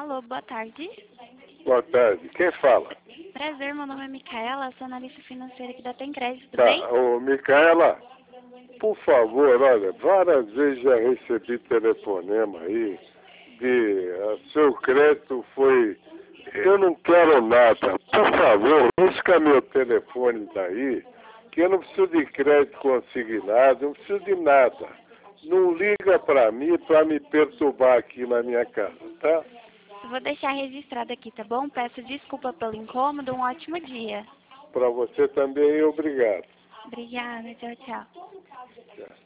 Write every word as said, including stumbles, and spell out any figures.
Alô, boa tarde. Boa tarde. Quem fala? Prazer, meu nome é Micaela, sou analista financeira aqui da Tem Crédito, tudo Tá, bem? ô Micaela, por favor, olha, várias vezes já recebi telefonema aí de ah, seu crédito foi. Eu não quero nada. Por favor, risca meu telefone daí, que eu não preciso de crédito consignado, não preciso de nada. Não liga para mim para me perturbar aqui na minha casa, tá? Eu vou deixar registrado aqui, tá bom? Peço desculpa pelo incômodo, um ótimo dia. Para você também, obrigado. Obrigada, tchau, tchau. Tchau.